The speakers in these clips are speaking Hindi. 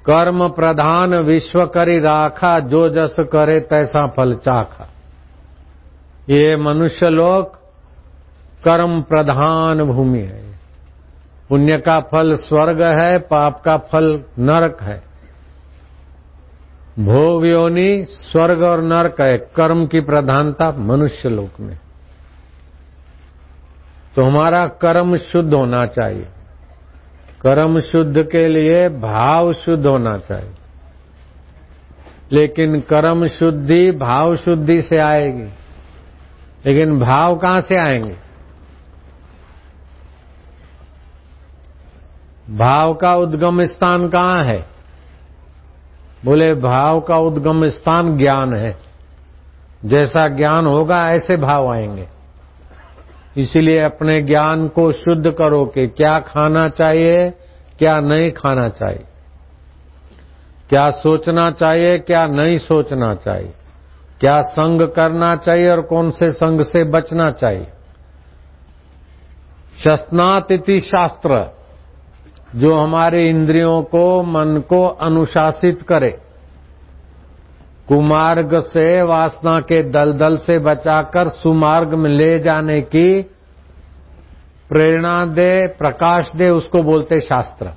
कर्म प्रधान विश्व करी राखा, जो जस करे तैसा फल चाखा। ये मनुष्य लोक कर्म प्रधान भूमि है। पुण्य का फल स्वर्ग है, पाप का फल नरक है। भोग योनि स्वर्ग और नरक है, कर्म की प्रधानता मनुष्य लोक में। तो हमारा कर्म शुद्ध होना चाहिए। कर्म शुद्ध के लिए भाव शुद्ध होना चाहिए। लेकिन कर्म शुद्धि भाव शुद्धि से आएगी, लेकिन भाव कहां से आएंगे? भाव का उद्गम स्थान कहां है? बोले भाव का उद्गम स्थान ज्ञान है। जैसा ज्ञान होगा ऐसे भाव आएंगे। इसीलिए अपने ज्ञान को शुद्ध करो कि क्या खाना चाहिए, क्या नहीं खाना चाहिए, क्या सोचना चाहिए, क्या नहीं सोचना चाहिए, क्या संग करना चाहिए और कौन से संग से बचना चाहिए। शस्नात इति शास्त्र, जो हमारे इंद्रियों को, मन को अनुशासित करे, कुमार्ग से, वासना के दलदल से बचाकर सुमार्ग में ले जाने की प्रेरणा दे, प्रकाश दे, उसको बोलते शास्त्र।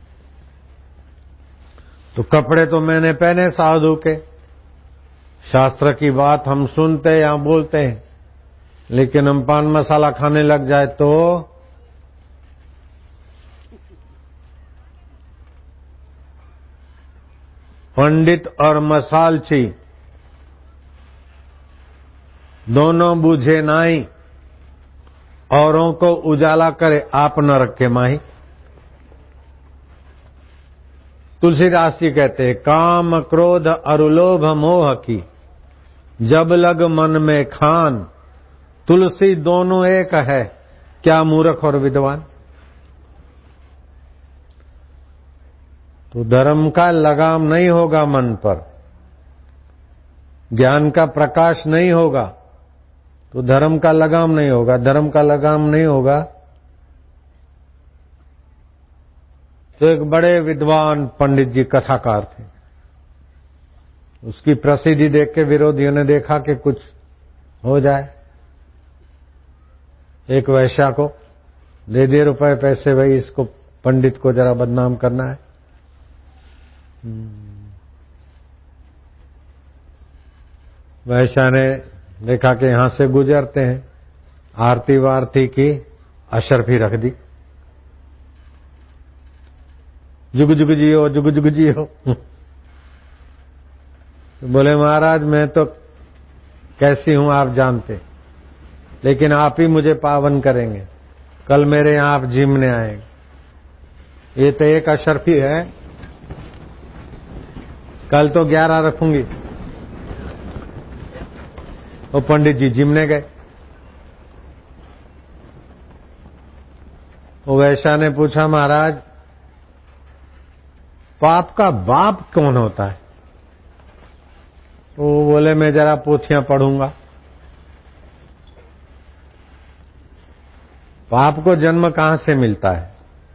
तो कपड़े तो मैंने पहने साधु के, शास्त्र की बात हम सुनते या बोलते हैं, लेकिन हम पान मसाला खाने लग जाए तो पंडित और मसालची दोनों बूझे नाई, औरों को उजाला करे आप नरक के माही। तुलसीदास जी कहते हैं, काम क्रोध और लोभ मोह की जब लग मन में खान, तुलसी दोनों एक है, क्या मूर्ख और विद्वान। तो धर्म का लगाम नहीं होगा मन पर, ज्ञान का प्रकाश नहीं होगा तो धर्म का लगाम नहीं होगा। धर्म का लगाम नहीं होगा तो एक बड़े विद्वान पंडित जी कथाकार थे, उसकी प्रसिद्धि देख के विरोधियों ने देखा कि कुछ हो जाए। एक वैश्या को दे दिए रुपए पैसे, भाई इसको पंडित को जरा बदनाम करना है। वैश्या ने देखा कि यहां से गुजरते हैं, आरती वारती की, अशरफी रख दी, जुग जुग जियो, जुग जुग जियो। बोले महाराज मैं तो कैसी हूं आप जानते, लेकिन आप ही मुझे पावन करेंगे। कल मेरे यहां आप जिमने आएंगे। ये तो एक अशरफी है, कल तो 11 रखूंगी। वो पंडित जी जिमने गए। वो वैश्या ने पूछा, महाराज पाप का बाप कौन होता है? वो बोले मैं जरा पोथियां पढ़ूंगा। पाप को जन्म कहां से मिलता है?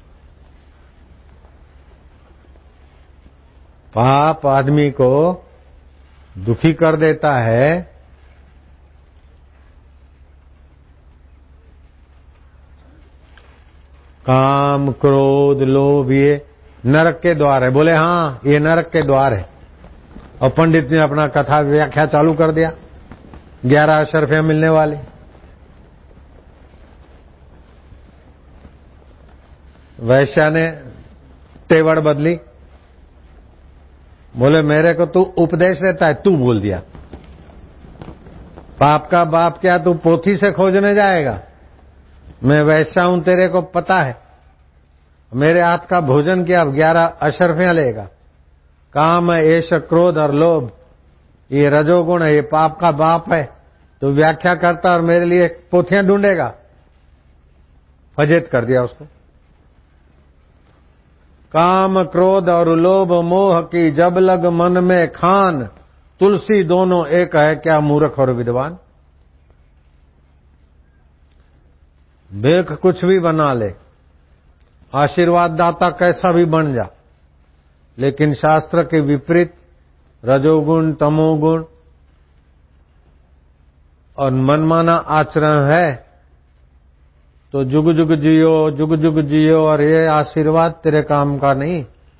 पाप आदमी को दुखी कर देता है, काम क्रोध लोभ, ये नरक के द्वार है। बोले हाँ ये नरक के द्वार है। और पंडित ने अपना कथा व्याख्या चालू कर दिया, 11 अशरफियां मिलने वाली। वैश्या ने तेवड़ बदली, बोले मेरे को तू उपदेश देता है, तू बोल दिया। पाप का बाप क्या तू पोथी से खोजने जाएगा? मैं वैश्या हूं, तेरे को पता है। मेरे हाथ का भोजन किया, अब 11 अशरफियां लेगा। काम ऐश क्रोध और लोभ, ये रजोगुण है, ये पाप का बाप है। तो व्याख्या करता और मेरे लिए पोथियां ढूंढेगा। फजेत कर दिया उसको। काम क्रोध और लोभ मोह की जब लग मन में खान, तुलसी दोनों एक है, क्या मूर्ख और विद्वान। देख कुछ भी बना ले, आशीर्वाद दाता कैसा भी बन जा, लेकिन शास्त्र के विपरीत रजोगुण, तमोगुण और मनमाना आचरण है तो जुग जुग जियो, जुग जुग जियो, और ये आशीर्वाद तेरे काम का नहीं।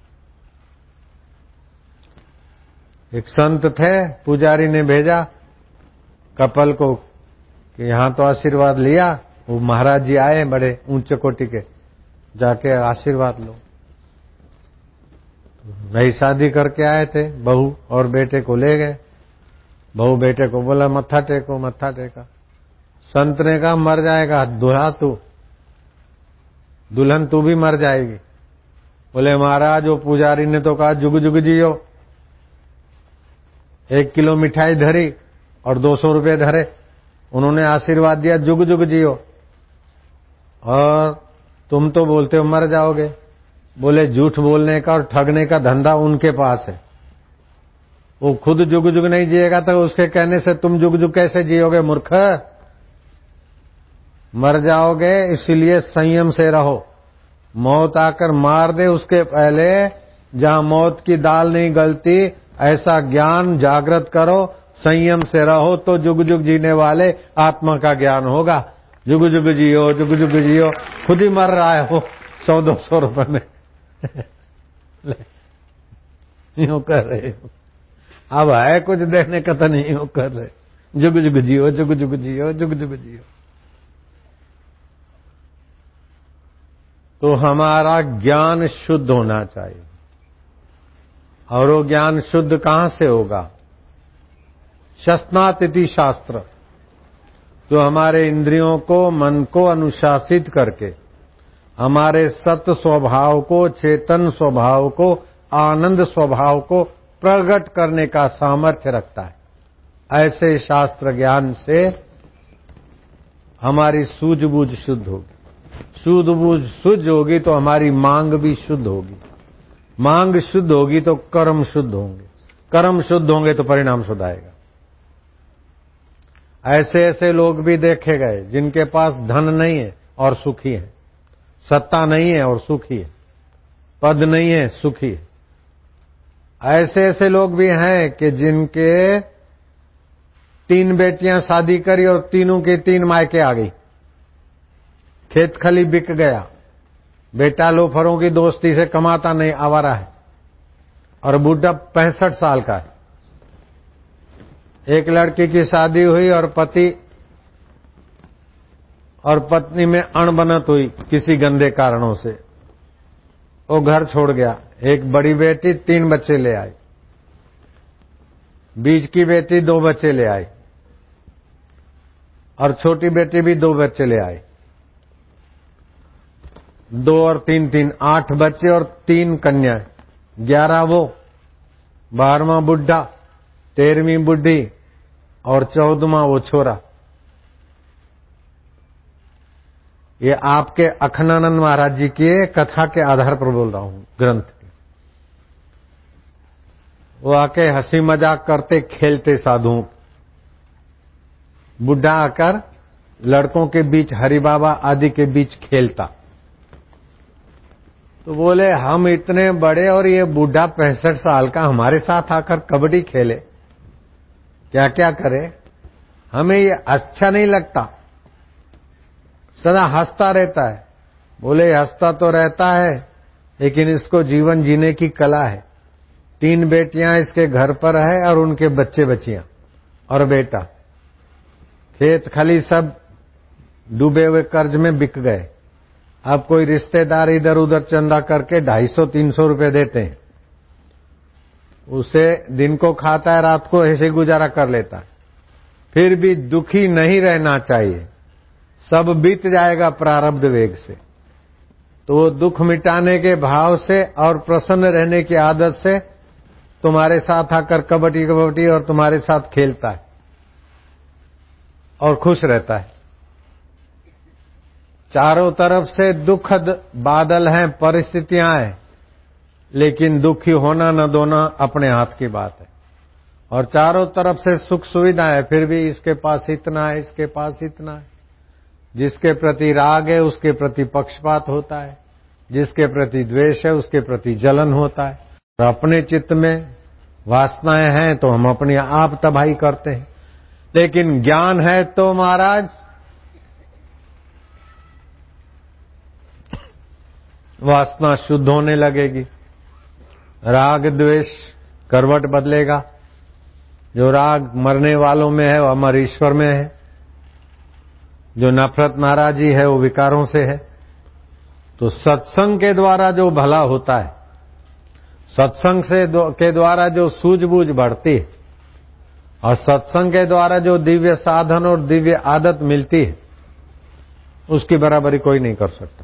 एक संत थे, पुजारी ने भेजा कपल को कि यहां तो आशीर्वाद लिया। वो महाराज जी आए बड़े ऊंचे कोटि के, जाके आशीर्वाद लो। नई शादी करके आए थे, बहू और बेटे को ले गए। बहू बेटे को बोला मत्था टेको, मत्था टेका। संत ने कहा मर जाएगा दूल्हा तू, दुल्हन तू भी मर जाएगी। बोले महाराज वो पुजारी ने तो कहा जुग जुग जियो। 1 किलो मिठाई धरी और 200 रुपए धरे, उन्होंने आशीर्वाद दिया जुग जुग जियो, और तुम तो बोलते हो मर जाओगे। बोले झूठ बोलने का और ठगने का धंधा उनके पास है, वो खुद जुग जुग नहीं जिएगा तो उसके कहने से तुम जुग जुग कैसे जियोगे मूर्ख, मर जाओगे। इसलिए संयम से रहो, मौत आकर मार दे उसके पहले जहां मौत की दाल नहीं गलती ऐसा ज्ञान जागृत करो, संयम से रहो तो जुग जुग जीने वाले आत्मा का ज्ञान होगा। जुग जुग जियो, जुग जुग जियो, खुद ही मर रहा है वो 100-200 रुपए में। यूं कर रहे हो, अब है कुछ देने का तो नहीं यूं कर रहे। जुग जुग जियो, जुग जुग जियो, जुग जुग जियो। तो हमारा ज्ञान शुद्ध होना चाहिए, और वो ज्ञान शुद्ध कहां से होगा? शस्नात इति शास्त्र, जो हमारे इंद्रियों को, मन को अनुशासित करके हमारे सत स्वभाव को, चेतन स्वभाव को, आनंद स्वभाव को प्रकट करने का सामर्थ्य रखता है। ऐसे शास्त्र ज्ञान से हमारी सूझबूझ शुद्ध होगी। सूझबूझ शुद्ध होगी तो हमारी मांग भी शुद्ध होगी। मांग शुद्ध होगी तो कर्म शुद्ध होंगे, कर्म शुद्ध होंगे तो परिणाम शुद्ध आएगा। ऐसे ऐसे लोग भी देखे गए जिनके पास धन नहीं है और सुखी है, सत्ता नहीं है और सुखी है, पद नहीं है सुखी है। ऐसे ऐसे लोग भी हैं कि जिनके 3 बेटियां शादी करी और तीनों के 3 मायके आ गई, खेत खली बिक गया, बेटा लोफरों की दोस्ती से कमाता नहीं, आवारा है, और बूढ़ा 65 साल का है। एक लड़की की शादी हुई और पति और पत्नी में अणबनत हुई किसी गंदे कारणों से, वो घर छोड़ गया। एक बड़ी बेटी 3 बच्चे ले आई, बीच की बेटी 2 बच्चे ले आई, और छोटी बेटी भी 2 बच्चे ले आई। 2 और 3, 8 बच्चे और 3 कन्याएं, 11 वो, 12वां बुढ़ा, 13वीं बुढ़ी और 14वां वो छोरा। ये आपके अखंडानंद महाराज जी की कथा के आधार पर बोल रहा हूं, ग्रंथ के। वो आके हंसी मजाक करते खेलते साधुओं, बुढ़ा आकर लड़कों के बीच, हरि बाबा आदि के बीच खेलता। तो बोले हम इतने बड़े और ये बूढ़ा 65 साल का हमारे साथ आकर कबड्डी खेले, क्या क्या करे, हमें ये अच्छा नहीं लगता, सदा हंसता रहता है। बोले हंसता तो रहता है लेकिन इसको जीवन जीने की कला है। 3 बेटियां इसके घर पर है और उनके बच्चे बच्चियां और बेटा, खेत खली सब डूबे हुए कर्ज में बिक गए। अब कोई रिश्तेदार इधर उधर चंदा करके 250-300 रुपए देते हैं, उसे दिन को खाता है, रात को ऐसे गुजारा कर लेता है। फिर भी दुखी नहीं रहना चाहिए, सब बीत जाएगा प्रारब्ध वेग से। तो वो दुख मिटाने के भाव से और प्रसन्न रहने की आदत से तुम्हारे साथ आकर कबड्डी और तुम्हारे साथ खेलता है और खुश रहता है। चारों तरफ से दुखद बादल हैं, परिस्थितियां हैं, लेकिन दुखी होना न दोना अपने हाथ की बात है। और चारों तरफ से सुख सुविधा है, फिर भी इसके पास इतना है, इसके पास इतना है। जिसके प्रति राग है उसके प्रति पक्षपात होता है, जिसके प्रति द्वेष है उसके प्रति जलन होता है। अपने चित्त में वासनाएं हैं तो हम अपनी आप तबाही करते हैं। लेकिन ज्ञान है तो महाराज वासना शुद्ध होने लगेगी, राग द्वेष करवट बदलेगा। जो राग मरने वालों में है वो अमर ईश्वर में है, जो नफरत नाराजी है वो विकारों से है। तो सत्संग के द्वारा जो भला होता है, सत्संग के द्वारा जो सूझबूझ बढ़ती है और सत्संग के द्वारा जो दिव्य साधन और दिव्य आदत मिलती है, उसकी बराबरी कोई नहीं कर सकता।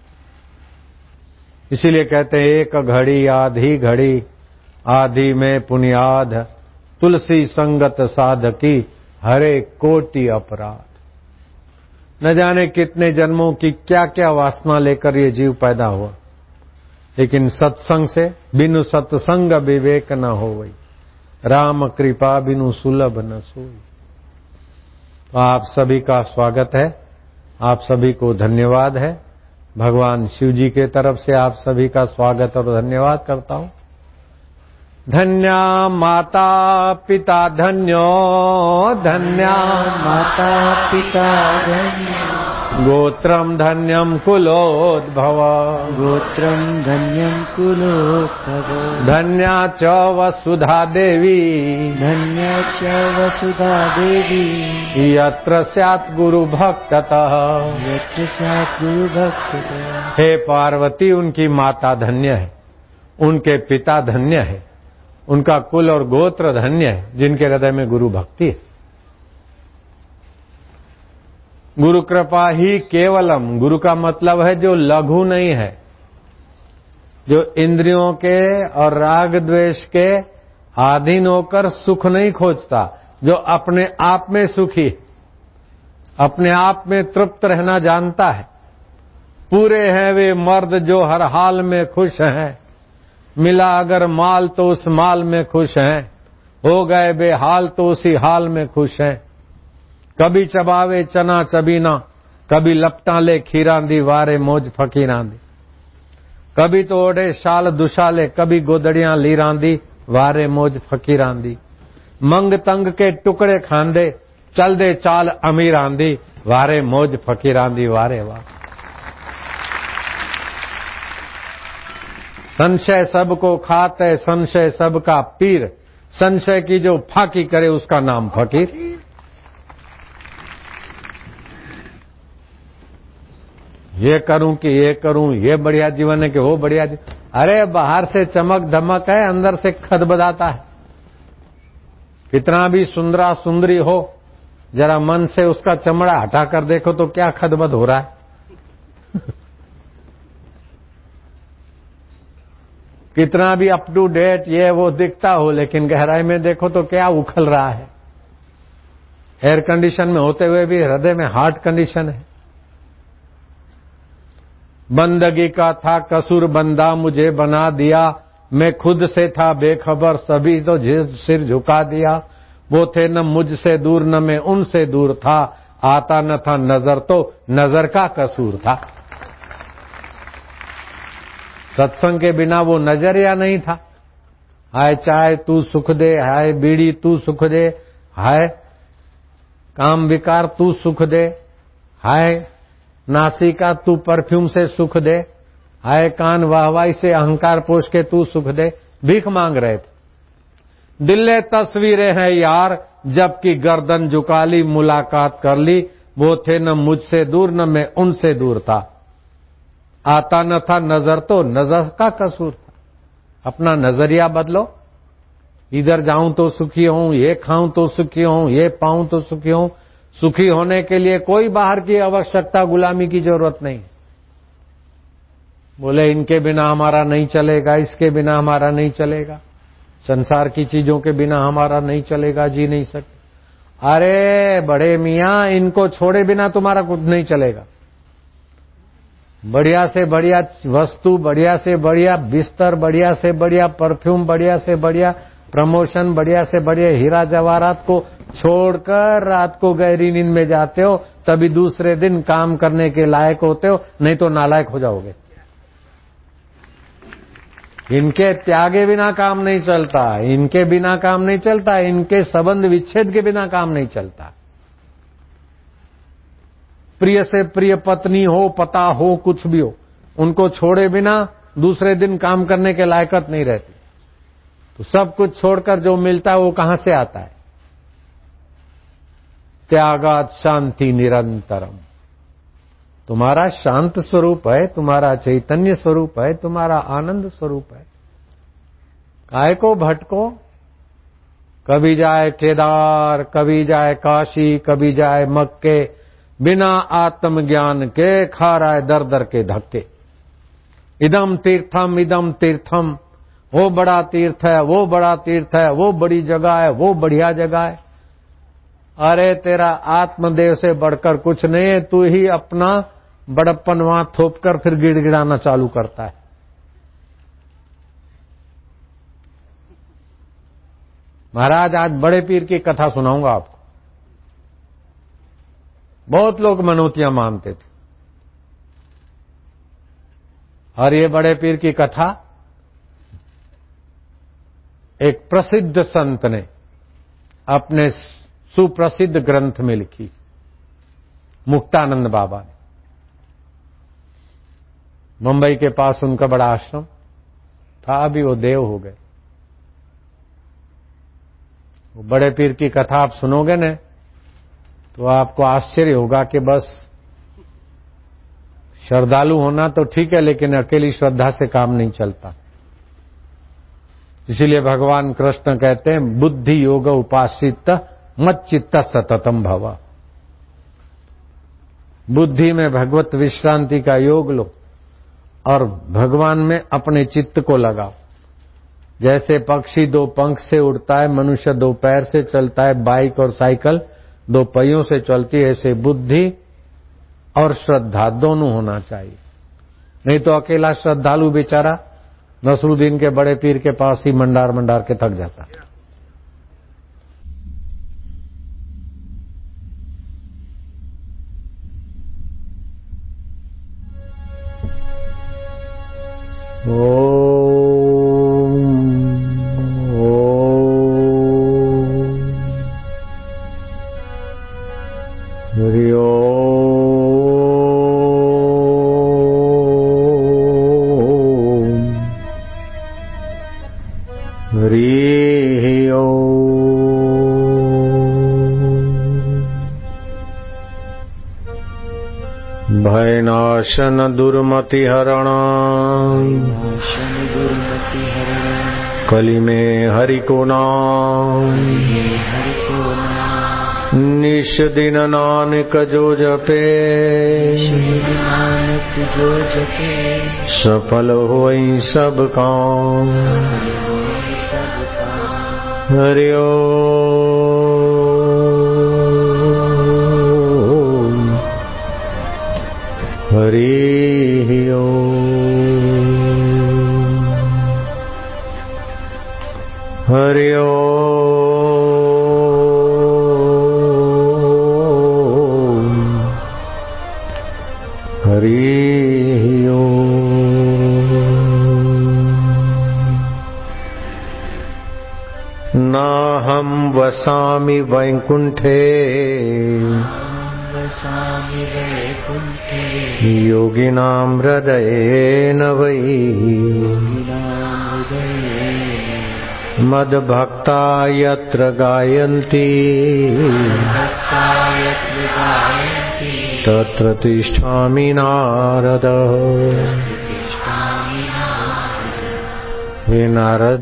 इसीलिए कहते हैं एक घड़ी आधी घड़ी, आधी में पुनियाद, तुलसी संगत साधकी, हरे कोटि अपराध। न जाने कितने जन्मों की क्या क्या वासना लेकर ये जीव पैदा हुआ, लेकिन सत्संग से बिनु सत्संग विवेक न होवई, राम कृपा बिनु सुलभ न सोई। तो आप सभी का स्वागत है, आप सभी को धन्यवाद है। भगवान शिव जी के तरफ से आप सभी का स्वागत और धन्यवाद करता हूं। धन्या माता पिता धन्यो, धन्या माता पिता धन्यो, गोत्रम धन्यम कुलोद्भव, गोत्रम धन्यम कुलोद्भव, धन्या च वसुधा देवी, धन्या च वसुधा देवी, यत्र स्यात् गुरु भक्ततः, यत्र स्यात् गुरु भक्ततः। हे पार्वती, उनकी माता धन्य है, उनके पिता धन्य है, उनका कुल और गोत्र धन्य है, जिनके हृदय में गुरु भक्ति है। गुरु कृपा ही केवलम, गुरु का मतलब है जो लघु नहीं है, जो इंद्रियों के और राग द्वेष के अधीन होकर सुख नहीं खोजता, जो अपने आप में सुखी, अपने आप में तृप्त रहना जानता है। पूरे हैं वे मर्द जो हर हाल में खुश हैं, मिला अगर माल तो उस माल में खुश हैं, हो गए बेहाल तो उसी हाल में खुश हैं। कभी चबावे चना चबीना, कभी लपटा ले खीरांदी, वारे मौज फकीरांदी। कभी तो ओढ़े शाल दुशाले, कभी गोदड़ियां लीरांदी, वारे मौज फकीरांदी। मंग तंग के टुकड़े खांदे, चल दे चाल अमीरांदी, वारे मौज फकीरांदी, वारे वाह। संशय सबको खाते, संशय सबका पीर, संशय की जो फाकी करे उसका नाम फकीर। ये करूं कि ये करूं, ये बढ़िया जीवन है कि वो बढ़िया जीवन। अरे बाहर से चमक धमक है, अंदर से खदबदाता है। कितना भी सुंदरा सुंदरी हो, जरा मन से उसका चमड़ा हटाकर देखो तो क्या खदबद हो रहा है। कितना भी अप टू डेट ये वो दिखता हो, लेकिन गहराई में देखो तो क्या उखल रहा है। एयर कंडीशन में होते हुए भी हृदय में हार्ट कंडीशन है। बंदगी का था कसूर, बंदा मुझे बना दिया, मैं खुद से था बेखबर, सभी तो सिर झुका दिया। वो थे न मुझसे दूर, न मैं उनसे दूर था, आता न था नजर तो नजर का कसूर था। सत्संग के बिना वो नजरिया नहीं था। हाय चाय तू सुख दे, हाय बीड़ी तू सुख दे, हाय काम विकार तू सुख दे, हाय नासिका तू परफ्यूम से सुख दे, हाय कान वाहवाई से अहंकार पोष के तू सुख दे। भीख मांग रहे थे। दिल्ले तस्वीरें हैं यार, जबकि गर्दन झुका ली, मुलाकात कर ली। वो थे न मुझसे दूर, न मैं उनसे दूर था, आता न था नजर तो नजर का कसूर था। अपना नजरिया बदलो। इधर जाऊं तो सुखी हूं, ये खाऊं तो सुखी हूं, ये पाऊं तो सुखी हूं। सुखी होने के लिए कोई बाहर की आवश्यकता, गुलामी की जरूरत नहीं। बोले इनके बिना हमारा नहीं चलेगा, इसके बिना हमारा नहीं चलेगा, संसार की चीजों के बिना हमारा नहीं चलेगा, जी नहीं सकते। अरे बड़े मियां, इनको छोड़े बिना तुम्हारा कुछ नहीं चलेगा। बढ़िया से बढ़िया वस्तु, बढ़िया से बढ़िया बिस्तर, बढ़िया से बढ़िया परफ्यूम, बढ़िया से बढ़िया प्रमोशन, बढ़िया से बढ़िया हीरा जवाहरात को छोड़कर रात को गहरी नींद में जाते हो, तभी दूसरे दिन काम करने के लायक होते हो, नहीं तो नालायक हो जाओगे। इनके त्यागे बिना काम नहीं चलता, इनके बिना काम नहीं चलता, इनके संबंध विच्छेद के बिना काम नहीं चलता। प्रिय से प्रिय पत्नी हो, पता हो, कुछ भी हो, उनको छोड़े बिना दूसरे दिन काम करने के लायकत नहीं रहती। तो सब कुछ छोड़कर जो मिलता है वो कहां से आता है? त्यागात शांति निरंतरम। तुम्हारा शांत स्वरूप है, तुम्हारा चैतन्य स्वरूप है, तुम्हारा आनंद स्वरूप है। काहे को भटको? कभी जाए केदार, कभी जाए काशी, कभी जाए मक्के, बिना आत्मज्ञान के खा रहा है दर दर के धक्के। इदम तीर्थम, वो बड़ा तीर्थ है, वो बड़ा तीर्थ है, वो बड़ी जगह है, वो बढ़िया जगह है। अरे तेरा आत्मदेव से बढ़कर कुछ नहीं है, तू ही अपना बड़प्पन वहां थोप कर फिर गिड़गिड़ाना चालू करता है। महाराज आज बड़े पीर की कथा सुनाऊंगा आपको। बहुत लोग मनोतियां मानते थे, और ये बड़े पीर की कथा एक प्रसिद्ध संत ने अपने सुप्रसिद्ध ग्रंथ में लिखी, मुक्तानंद बाबा ने। मुंबई के पास उनका बड़ा आश्रम था, अभी वो देव हो गए। वो बड़े पीर की कथा आप सुनोगे न तो आपको आश्चर्य होगा कि बस श्रद्धालु होना तो ठीक है, लेकिन अकेली श्रद्धा से काम नहीं चलता। इसीलिए भगवान कृष्ण कहते हैं, बुद्धि योग उपासित मत चित्त सततम भव। बुद्धि में भगवत विश्रांति का योग लो और भगवान में अपने चित्त को लगाओ। जैसे पक्षी दो पंख से उड़ता है, मनुष्य दो पैर से चलता है, बाइक और साइकिल दो पहियों से चलती है, ऐसे बुद्धि और श्रद्धा दोनों होना चाहिए। नहीं तो अकेला श्रद्धालु बेचारा नसरुद्दीन के बड़े पीर के पास ही मंडार मंडार के थक जाता। हरि ओम, हरि ओम। भयनाशन दुर्मति हरण, कली में हरि को नाम, निश दिन नानक जो जपे, सफल होई सब काम। हरि ओम, हरि ओम, हरि ओम, हरि ओम। नाहं वसामि वैकुंठे, योगिनां हृदयेन वै, मद्भक्ता यत्र गायन्ति, तत्र तिष्ठामि नारद। हे नारद,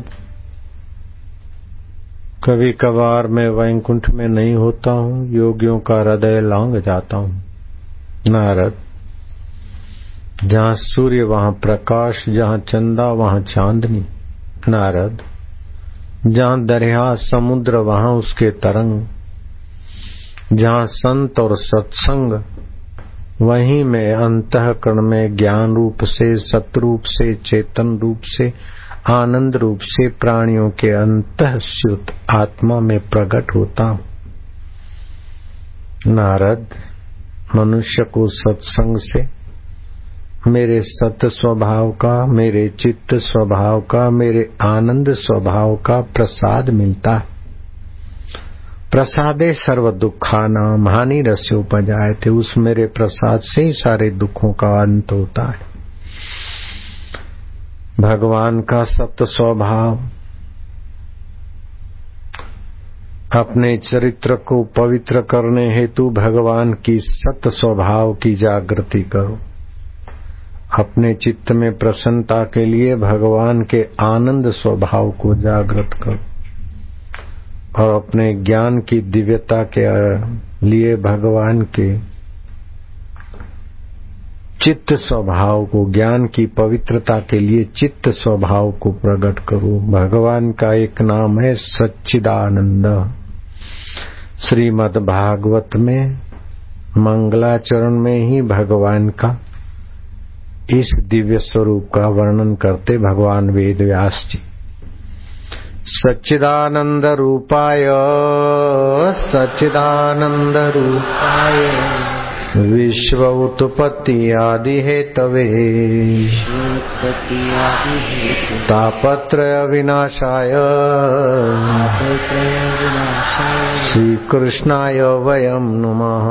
कभी कभार मैं वैकुंठ में नहीं होता हूँ, योगियों का हृदय लांग जाता हूँ। नारद, जहाँ सूर्य वहाँ प्रकाश, जहाँ चंदा वहाँ चांदनी। नारद, जहाँ दरिया समुद्र वहाँ उसके तरंग, जहाँ संत और सत्संग वहीं मैं अंतःकरण में ज्ञान रूप से, सतरूप से, चेतन रूप से, आनंद रूप से प्राणियों के अंतःस्युत आत्मा में प्रकट होता हूँ। नारद, मनुष्य को सत्संग से, मेरे सत स्वभाव का, मेरे चित्त स्वभाव का, मेरे आनंद स्वभाव का प्रसाद मिलता है। प्रसादे सर्व दुखानाम हानि रस्योपजायते, उस मेरे प्रसाद से ही सारे दुखों का अंत होता है। भगवान का सत्य स्वभाव, अपने चरित्र को पवित्र करने हेतु भगवान की सत्य स्वभाव की जागृति करो। अपने चित्त में प्रसन्नता के लिए भगवान के आनंद स्वभाव को जागृत करो और अपने ज्ञान की दिव्यता के लिए भगवान के चित्त स्वभाव को, ज्ञान की पवित्रता के लिए चित्त स्वभाव को प्रकट करो। भगवान का एक नाम है सच्चिदानंद। श्रीमद् भागवत में मंगलाचरण में ही भगवान का इस दिव्य स्वरूप का वर्णन करते भगवान वेद व्यास जी। सच्चिदानंद रूपाय, सच्चिदानंद रूपाय विश्व उत्पत्ति आदि हेतवे, तापत्रय विनाशाय श्री कृष्णाय वयम नमः।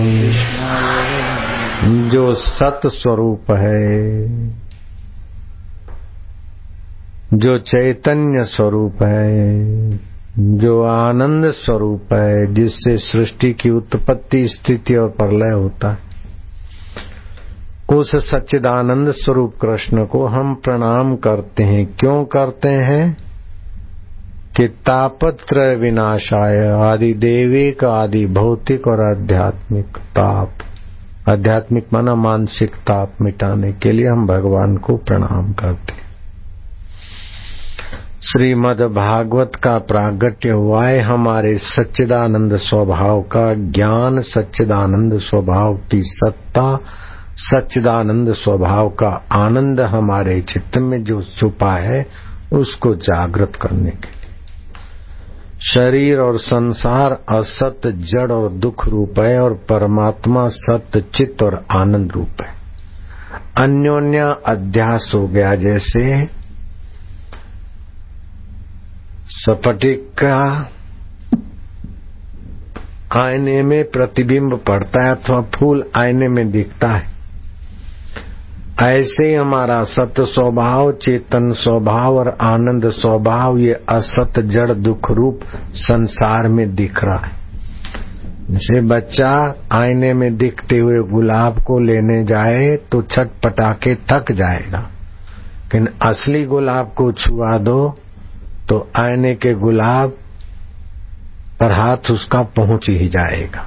जो सत स्वरूप है, जो चैतन्य स्वरूप है, जो आनंद स्वरूप है, जिससे सृष्टि की उत्पत्ति, स्थिति और प्रलय होता है, उस सच्चिदानंद स्वरूप कृष्ण को हम प्रणाम करते हैं। क्यों करते हैं? कि तापत्रय विनाशाय, आदि देविक, आदि भौतिक और आध्यात्मिक ताप, आध्यात्मिक माना मानसिक ताप मिटाने के लिए हम भगवान को प्रणाम करते हैं। श्रीमद् भागवत का प्रागट्य हुआ है हमारे सच्चिदानंद स्वभाव का ज्ञान, सच्चिदानंद स्वभाव की सत्ता, सच्चिदानंद स्वभाव का आनंद हमारे चित्त में जो छुपा है उसको जागृत करने के लिए। शरीर और संसार असत, जड़ और दुख रूप है और परमात्मा सत्य, चित्त और आनंद रूप है। अन्योन्य अध्यास हो गया। जैसे स्फटिक का आईने में प्रतिबिंब पड़ता है अथवा फूल आईने में दिखता है, ऐसे ही हमारा सत्य स्वभाव, चेतन स्वभाव और आनंद स्वभाव ये असत, जड़, दुख रूप संसार में दिख रहा है। जैसे बच्चा आईने में दिखते हुए गुलाब को लेने जाए तो छटपटा के थक जाएगा, लेकिन असली गुलाब को छुआ दो तो आईने के गुलाब पर हाथ उसका पहुंच ही जाएगा।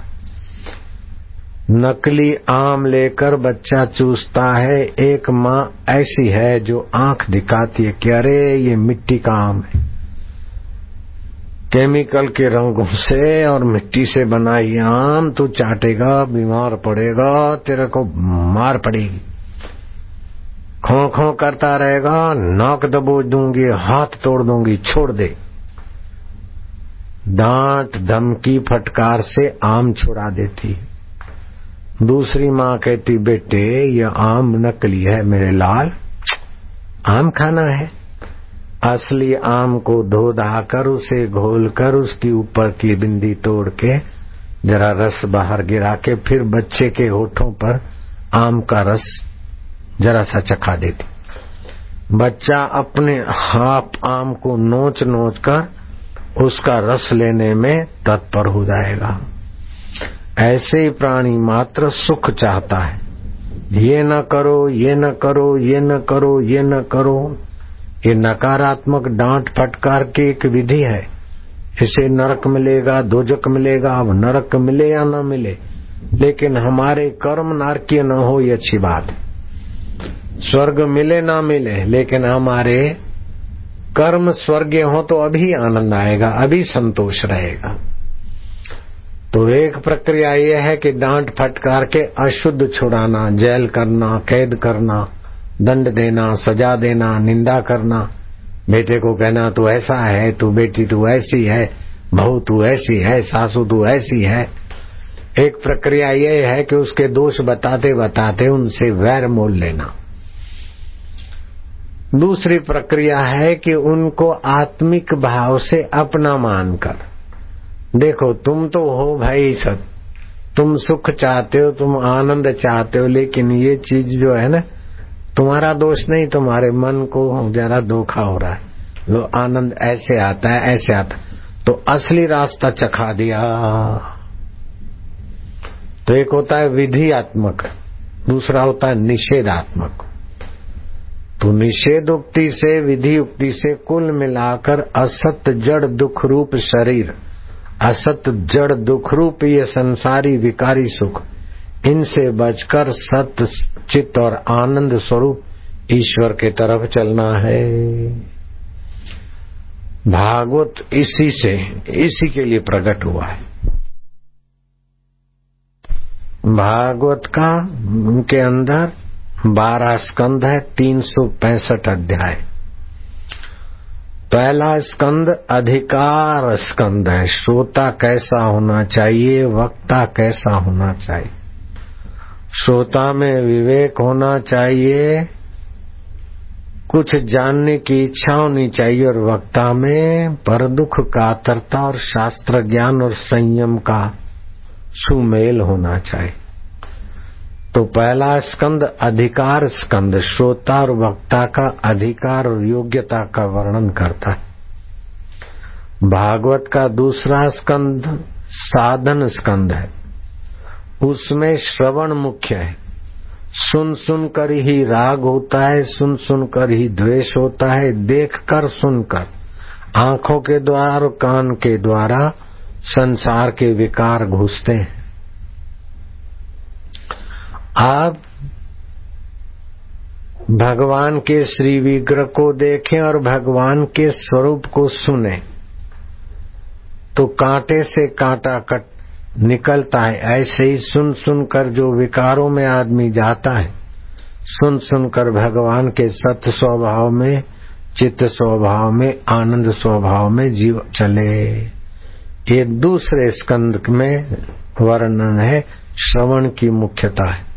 नकली आम लेकर बच्चा चूसता है। एक माँ ऐसी है जो आंख दिखाती है कि अरे ये मिट्टी का आम है, केमिकल के रंगों से और मिट्टी से बना ये आम तू चाटेगा बीमार पड़ेगा, तेरे को मार पड़ेगी, खो खो करता रहेगा, नाक दबोच दूंगी, हाथ तोड़ दूंगी, छोड़ दे। डांट धमकी फटकार से आम छुड़ा देती। दूसरी माँ कहती बेटे ये आम नकली है मेरे लाल, आम खाना है। असली आम को धो धाकर उसे घोलकर उसकी ऊपर की बिंदी तोड़ के जरा रस बाहर गिरा के फिर बच्चे के होठों पर आम का रस जरा सा चखा देती। बच्चा अपने हाथ आम को नोच नोच कर उसका रस लेने में तत्पर हो जाएगा। ऐसे ही प्राणी मात्र सुख चाहता है। ये न करो, ये न करो, ये न करो, ये न करो, ये नकारात्मक डांट फटकार की एक विधि है। इसे नरक मिलेगा, दोजक मिलेगा। अब नरक मिले या न मिले, लेकिन हमारे कर्म नारकीय न हो ये अच्छी बात है। स्वर्ग मिले ना मिले, लेकिन हमारे कर्म स्वर्गीय हो तो अभी आनंद आएगा, अभी संतोष रहेगा। तो एक प्रक्रिया यह है कि डांट फटकार के अशुद्ध छुड़ाना, जेल करना, कैद करना, दंड देना, सजा देना, निंदा करना। बेटे को कहना तू ऐसा है, तू बेटी तू ऐसी है, बहू तू ऐसी है, सासू तू ऐसी है। एक प्रक्रिया यह है कि उसके दोष बताते बताते उनसे वैर मोल लेना। दूसरी प्रक्रिया है कि उनको आत्मिक भाव से अपना मानकर, देखो तुम तो हो भाई सब, तुम सुख चाहते हो, तुम आनंद चाहते हो, लेकिन ये चीज जो है ना, तुम्हारा दोष नहीं, तुम्हारे मन को जरा धोखा हो रहा है। लो आनंद ऐसे आता है, ऐसे आता, तो असली रास्ता चखा दिया। तो एक होता है विधियात्मक, दूसरा होता है निषेधात्मक। तो निषेध उक्ति से विधि उक्ति से कुल मिलाकर असत जड़ दुख रूप शरीर, असत जड़ दुख रूप ये संसारी विकारी सुख, इनसे बचकर सत चित्त और आनंद स्वरूप ईश्वर के तरफ चलना है। भागवत इसी के लिए प्रकट हुआ है। भागवत का उनके अंदर 12 स्कंद है, 365 अध्याय। पहला स्कंद अधिकार स्कंद है, श्रोता कैसा होना चाहिए, वक्ता कैसा होना चाहिए। श्रोता में विवेक होना चाहिए, कुछ जानने की इच्छा होनी चाहिए, और वक्ता में पर दुख कातरता और शास्त्र ज्ञान और संयम का सुमेल होना चाहिए। तो पहला स्कंद अधिकार स्कंद, श्रोता और वक्ता का अधिकार और योग्यता का वर्णन करता है। भागवत का दूसरा स्कंद साधन स्कंद है, उसमें श्रवण मुख्य है। सुन सुन कर ही राग होता है, सुन सुन कर ही द्वेष होता है, देख कर सुनकर आंखों के द्वारा और कान के द्वारा संसार के विकार घुसते हैं। आप भगवान के श्री विग्रह को देखें और भगवान के स्वरूप को सुने तो कांटे से कांटा कट निकलता है। ऐसे ही सुन सुनकर जो विकारों में आदमी जाता है, सुन सुनकर भगवान के सत्य स्वभाव में, चित्त स्वभाव में, आनंद स्वभाव में जीव चले। ये दूसरे स्कंद में वर्णन है, श्रवण की मुख्यता है।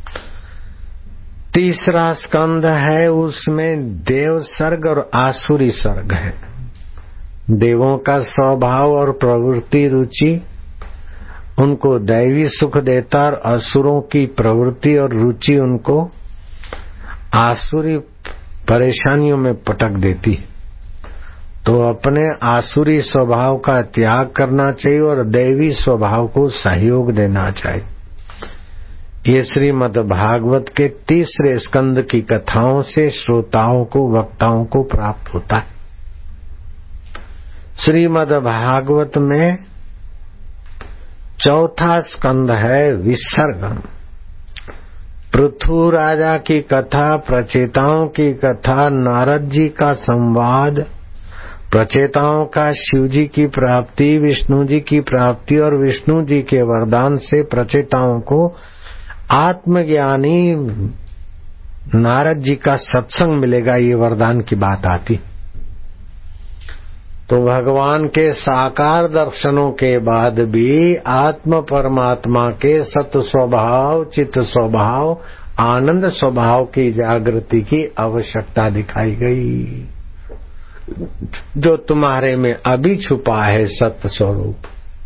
तीसरा स्कंद है, उसमें देव सर्ग और आसुरी सर्ग है। देवों का स्वभाव और प्रवृत्ति रुचि उनको दैवी सुख देता, और असुरों की प्रवृत्ति और रुचि उनको आसुरी परेशानियों में पटक देती। तो अपने आसुरी स्वभाव का त्याग करना चाहिए और दैवी स्वभाव को सहयोग देना चाहिए। ये श्रीमद् भागवत के तीसरे स्कंद की कथाओं से श्रोताओं को, वक्ताओं को प्राप्त होता है। श्रीमद् भागवत में चौथा स्कंद है विसर्ग। पृथु राजा की कथा, प्रचेताओं की कथा, नारद जी का संवाद, प्रचेताओं का शिव जी की प्राप्ति, विष्णु जी की प्राप्ति और विष्णु जी के वरदान से प्रचेताओं को आत्मज्ञानी नारद जी का सत्संग मिलेगा, ये वरदान की बात आती। तो भगवान के साकार दर्शनों के बाद भी आत्म परमात्मा के सत स्वभाव, चित्त स्वभाव, आनंद स्वभाव की जागृति की आवश्यकता दिखाई गई। जो तुम्हारे में अभी छुपा है सत्य स्वरूप।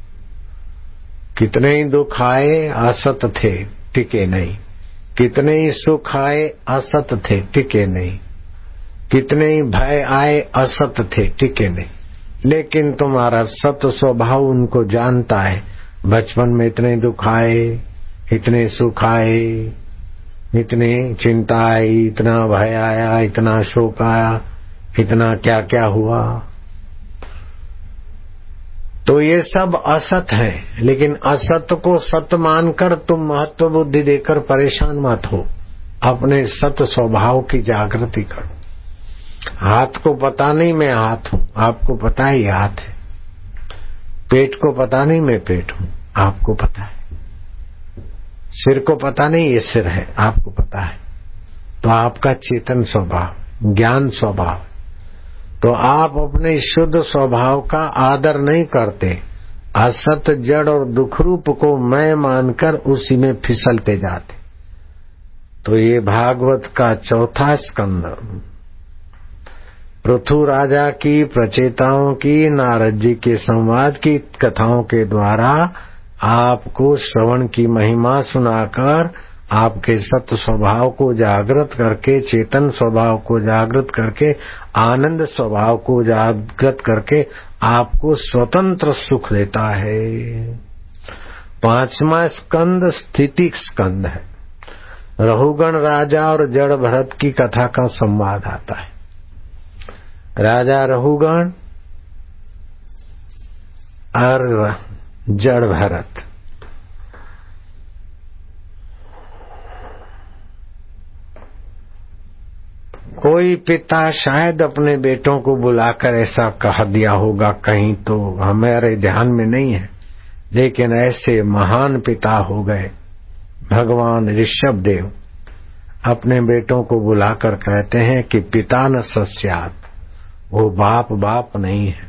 कितने ही दुख आए असत थे, टिके नहीं। कितने ही सुख आए असत थे, टिके नहीं। कितने ही भय आए असत थे, टिके नहीं। लेकिन तुम्हारा सत स्वभाव उनको जानता है। बचपन में इतने दुख आए, इतने सुख आए, इतनी चिंता आई, इतना भय आया, इतना शोक आया, इतना क्या क्या हुआ। तो ये सब असत है, लेकिन असत को सत मानकर तुम महत्व बुद्धि देकर परेशान मत हो। अपने सत स्वभाव की जागृति करो। हाथ को पता नहीं मैं हाथ हूँ, आपको पता है ये हाथ है। पेट को पता नहीं मैं पेट हूँ, आपको पता है। सिर को पता नहीं ये सिर है, आपको पता है। तो आपका चेतन स्वभाव, ज्ञान स्वभाव। तो आप अपने शुद्ध स्वभाव का आदर नहीं करते, असत जड़ और दुख रूप को मैं मानकर उसी में फिसलते जाते। तो ये भागवत का चौथा स्कंद पृथु राजा की प्रचेताओं की नारद जी के संवाद की कथाओं के द्वारा आपको श्रवण की महिमा सुनाकर आपके सत्य स्वभाव को जागृत करके, चेतन स्वभाव को जागृत करके, आनंद स्वभाव को जागृत करके आपको स्वतंत्र सुख देता है। पांचवा स्कंद स्थिति स्कंद है। रहुगण राजा और जड़ भरत की कथा का संवाद आता है। राजा रहुगण और जड़ भरत। कोई पिता शायद अपने बेटों को बुलाकर ऐसा कह दिया होगा कहीं, तो हमारे ध्यान में नहीं है, लेकिन ऐसे महान पिता हो गए। भगवान ऋषभ देव अपने बेटों को बुलाकर कहते हैं कि पिता न सस्यात्, वो बाप नहीं है।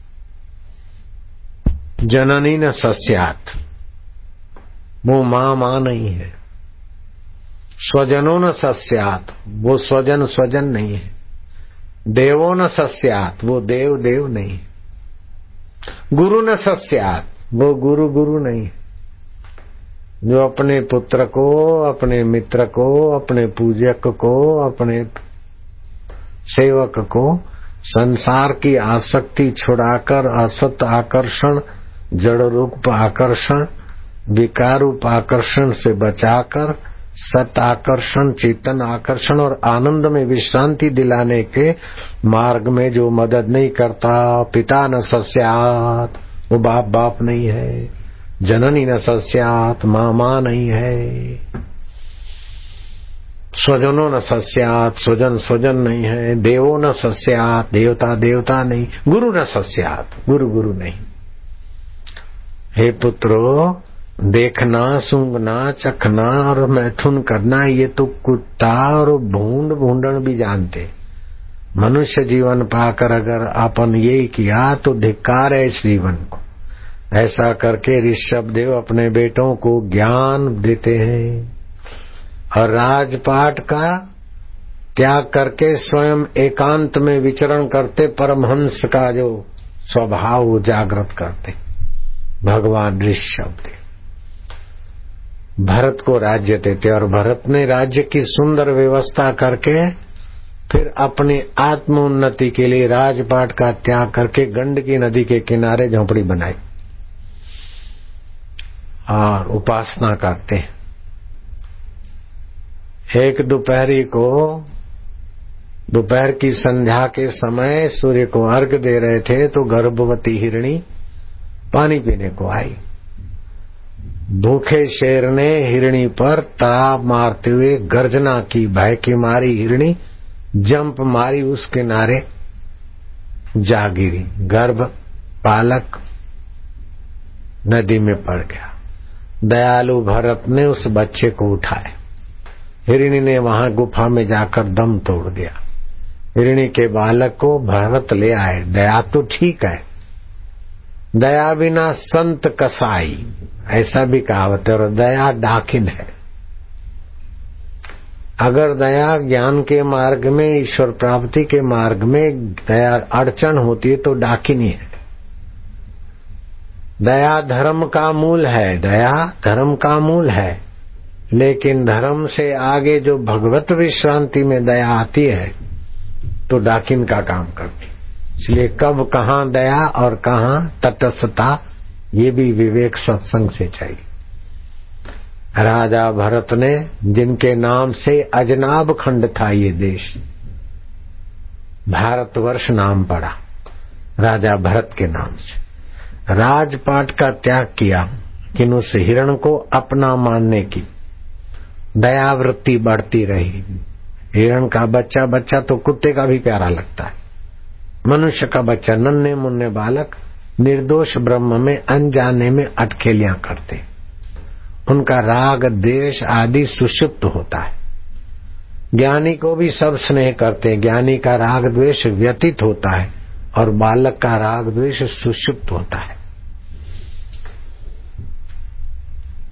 जननी न सस्यात्, वो माँ नहीं है। स्वजनो न सस्यात्, वो स्वजन नहीं है। देवो न सस्यात्, वो देव नहीं है। गुरु न सस्यात्, वो गुरु नहीं है। जो अपने पुत्र को, अपने मित्र को, अपने पूजक को, अपने सेवक को संसार की आसक्ति छुड़ाकर असत आकर्षण, जड़ रूप आकर्षण, विकार रूप आकर्षण से बचाकर सत आकर्षण, चेतन आकर्षण और आनंद में विश्रांति दिलाने के मार्ग में जो मदद नहीं करता, पिता न सस्यात्, वो बाप नहीं है। जननी न सस्यात्, माँ नहीं है। स्वजनो न सस्यात्, स्वजन नहीं है। देवो न सस्यात्, देवता नहीं। गुरु न सस्यात्, गुरु नहीं। हे पुत्रो, देखना, सूंघना, चखना और मैथुन करना ये तो कुत्ता और भूंडन भी जानते। मनुष्य जीवन पाकर अगर अपन यही किया तो धिक्कार है इस जीवन को। ऐसा करके ऋषभ देव अपने बेटों को ज्ञान देते हैं और राजपाट का त्याग करके स्वयं एकांत में विचरण करते परमहंस का जो स्वभाव जागृत करते भगवान ऋषभ देव। भरत को राज्य देते और भरत ने राज्य की सुंदर व्यवस्था करके फिर अपनी आत्मोन्नति के लिए राजपाट का त्याग करके गंडकी नदी के किनारे झोपड़ी बनाई और उपासना करते। एक दोपहर की संध्या के समय सूर्य को अर्घ दे रहे थे तो गर्भवती हिरणी पानी पीने को आई। भूखे शेर ने हिरणी पर ताव मारते हुए गर्जना की। भय की मारी हिरणी जंप मारी, उस किनारे जा गिरी। गर्भ बालक नदी में पड़ गया। दयालु भरत ने उस बच्चे को उठाया। हिरणी ने वहां गुफा में जाकर दम तोड़ दिया। हिरणी के बालक को भरत ले आए। दया तो ठीक है, दया बिना संत कसाई, ऐसा भी कहावत है। और दया डाकिन है। अगर दया ज्ञान के मार्ग में, ईश्वर प्राप्ति के मार्ग में दया अड़चन होती है तो डाकिनी है। दया धर्म का मूल है, दया धर्म का मूल है, लेकिन धर्म से आगे जो भगवत विश्रांति में दया आती है तो डाकिन का काम करती। इसलिए कब कहाँ दया और कहाँ तटस्थता, ये भी विवेक सत्संग से चाहिए। राजा भरत ने, जिनके नाम से अजनाब खंड था ये देश, भारतवर्ष नाम पड़ा राजा भरत के नाम से, राजपाट का त्याग किया कि उस हिरण को अपना मानने की दयावृत्ति बढ़ती रही। हिरण का बच्चा तो कुत्ते का भी प्यारा लगता है। मनुष्य का बच्चा, नन्हे मुन्ने बालक निर्दोष ब्रह्म में अनजाने में अटखेलियां करते। उनका राग द्वेष आदि सुषुप्त होता है। ज्ञानी को भी सब स्नेह करते हैं। ज्ञानी का राग द्वेष व्यतीत होता है और बालक का राग द्वेष सुषुप्त होता है।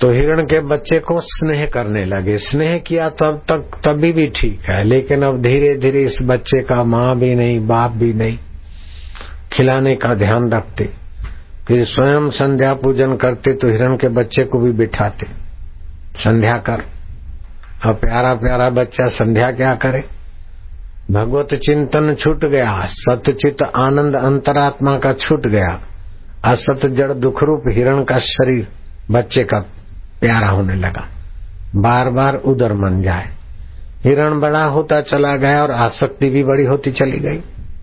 तो हिरण के बच्चे को स्नेह करने लगे। स्नेह किया तब तक तभी भी ठीक है, लेकिन अब धीरे धीरे इस बच्चे का माँ भी नहीं बाप भी नहीं, खिलाने का ध्यान रखते। फिर स्वयं संध्या पूजन करते तो हिरण के बच्चे को भी बिठाते, संध्या कर। अब प्यारा प्यारा बच्चा संध्या क्या करे, भगवत चिंतन छूट गया, सतचित आनंद अंतरात्मा का छूट गया, असत जड़ दुख रूप हिरण का शरीर बच्चे का प्यारा होने लगा। बार बार उदर मन जाए, हिरण बड़ा होता चला गया और आसक्ति भी बड़ी होती चली गई।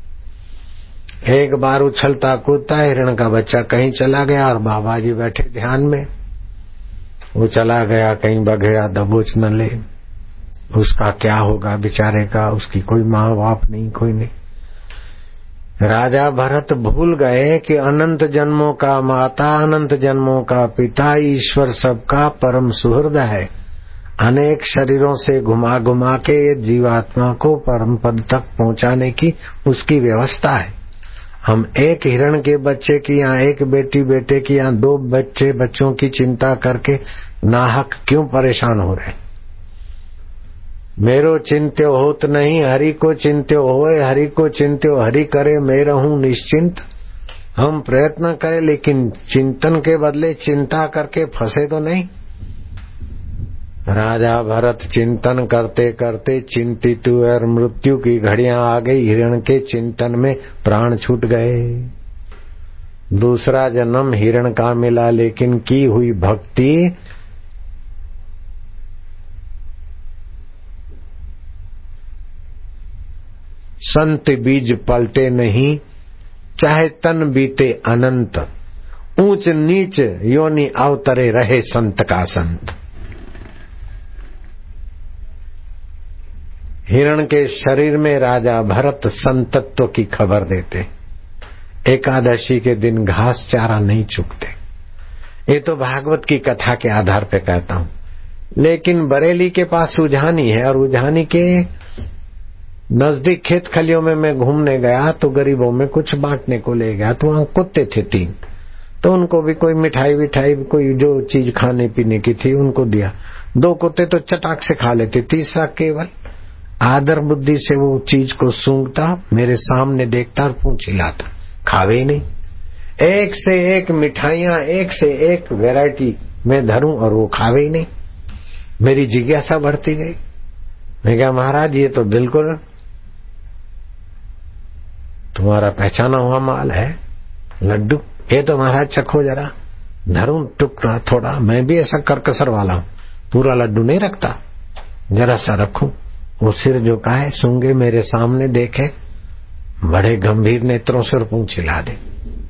एक बार उछलता कूदता हिरण का बच्चा कहीं चला गया और बाबा जी बैठे ध्यान में। वो चला गया कहीं बघेड़ा दबोच न ले, उसका क्या होगा बेचारे का, उसकी कोई माँ बाप नहीं, कोई नहीं। राजा भरत भूल गए कि अनंत जन्मों का माता, अनंत जन्मों का पिता, ईश्वर सबका परम सुहृद है। अनेक शरीरों से घुमा घुमा के ये जीवात्मा को परम पद तक पहुंचाने की उसकी व्यवस्था है। हम एक हिरण के बच्चे की या एक बेटी बेटे की या दो बच्चे बच्चों की चिंता करके नाहक क्यों परेशान हो रहे। मेरो चिंत्यो होत नहीं, हरि को चिंत्यो होए, हरि को चिंत्यो हरि करे, मैं रहूं निश्चिंत। हम प्रयत्न करें लेकिन चिंतन के बदले चिंता करके फंसे तो नहीं। राजा भरत चिंतन करते करते चिंतित हुए और मृत्यु की घड़ियां आ गई। हिरण के चिंतन में प्राण छूट गए। दूसरा जन्म हिरण का मिला, लेकिन की हुई भक्ति संत बीज पलटे नहीं, चाहे तन बीते अनंत, ऊंच नीच योनि अवतरे रहे संत का संत। हिरण के शरीर में राजा भरत संतत्व की खबर देते। एकादशी के दिन घास चारा नहीं चुगते। ये तो भागवत की कथा के आधार पे कहता हूं। लेकिन बरेली के पास उजानी है और उजानी के नजदीक खेत खलियों में मैं घूमने गया तो गरीबों में कुछ बांटने को ले गया, तो वहां कुत्ते थे 3, तो उनको भी कोई मिठाई विठाई कोई जो चीज खाने पीने की थी उनको दिया। 2 कुत्ते तो चटाक से खा लेते, तीसरा केवल आदर बुद्धि से वो चीज को सूंघता, मेरे सामने देखता और पूंछ हिलाता, खावे ही नहीं। एक से एक मिठाइयां, एक से एक वैरायटी मैं धरूं और वो खावे ही नहीं। मेरी जिज्ञासा बढ़ती गई। मैं कहा महाराज ये तो बिल्कुल तुम्हारा पहचाना हुआ माल है लड्डू, ये तो महाराज चखो जरा, धरूं टुकड़ा थोड़ा। मैं भी ऐसा करकसर वाला हूं, पूरा लड्डू नहीं रखता, जरा सा रखूं। वो सिर झुकाए, सूंघे, मेरे सामने देखे, बड़े गंभीर नेत्रों से पूंछ हिला दे।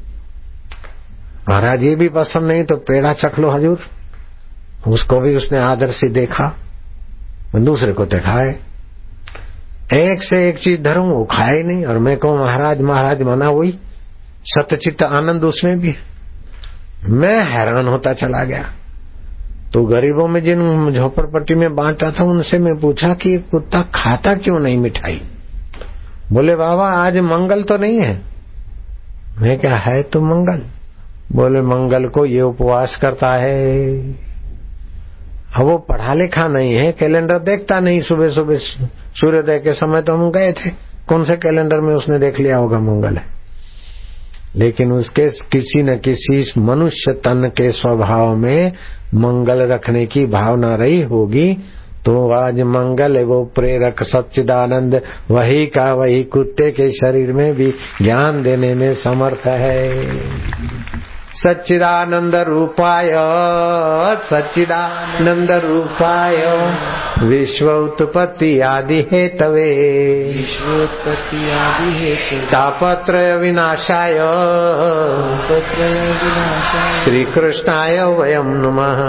महाराज ये भी पसंद नहीं तो पेड़ा चख लो हजूर। उसको भी उसने आदर से देखा, दूसरे को दिखाए। एक से एक चीज धरूं वो खाए नहीं, और मैं कहूं महाराज महाराज मना वही सतचित्त आनंद उसमें भी। मैं हैरान होता चला गया। तो गरीबों में जिन झोपड़पट्टी में बांटा था उनसे मैं पूछा कि कुत्ता खाता क्यों नहीं मिठाई। बोले बाबा आज मंगल तो नहीं है। मैं क्या है तो मंगल। बोले मंगल को ये उपवास करता है। अब वो पढ़ा लिखा नहीं है, कैलेंडर देखता नहीं। सुबह सुबह सूर्योदय के समय तो हम गए थे, कौन से कैलेंडर में उसने देख लिया होगा मंगल है। लेकिन उसके किसी न किसी मनुष्य तन के स्वभाव में मंगल रखने की भावना रही होगी। तो आज मंगल है, वो प्रेरक सच्चिदानंद वही का वही कुत्ते के शरीर में भी ज्ञान देने में समर्थ है। सच्चिदानंद रूपाय सच्चिदानंद रूपाय विश्व उत्पत्ति आदि हेतवे विश्वोत्पत्ति आदि हेतु तापत्रय विनाशाय श्री कृष्णाय वयम नमः।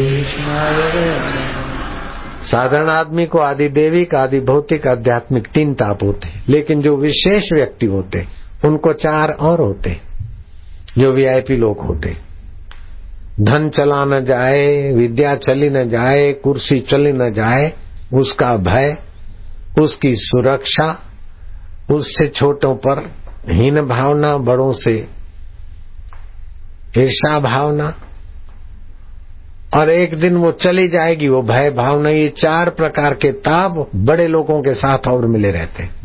साधारण आदमी को आदि देविक आदि भौतिक आध्यात्मिक 3 ताप होते हैं, लेकिन जो विशेष व्यक्ति होते उनको 4 और होते हैं। जो वीआईपी लोग होते, धन चला न जाए, विद्या चली न जाए, कुर्सी चली न जाए, उसका भय, उसकी सुरक्षा, उससे छोटों पर हीन भावना, बड़ों से ईर्ष्या भावना, और एक दिन वो चली जाएगी, वो भय भावना, ये 4 प्रकार के ताप बड़े लोगों के साथ और मिले रहते हैं।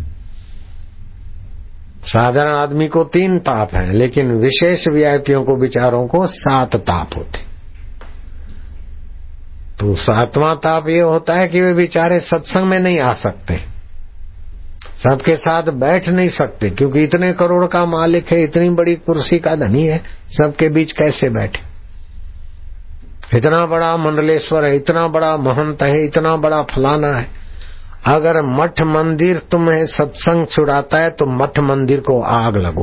साधारण आदमी को 3 ताप हैं, लेकिन विशेष वीआईपीओं को बेचारों को 7 ताप होते। तो 7वां ताप ये होता है कि वे बेचारे सत्संग में नहीं आ सकते, सबके साथ बैठ नहीं सकते, क्योंकि इतने करोड़ का मालिक है, इतनी बड़ी कुर्सी का धनी है, सबके बीच कैसे बैठे। इतना बड़ा मंडलेश्वर है, इतना बड़ा महंत है, इतना बड़ा फलाना है। अगर मठ मंदिर तुम्हें सत्संग छुड़ाता है तो मठ मंदिर को आग लगो।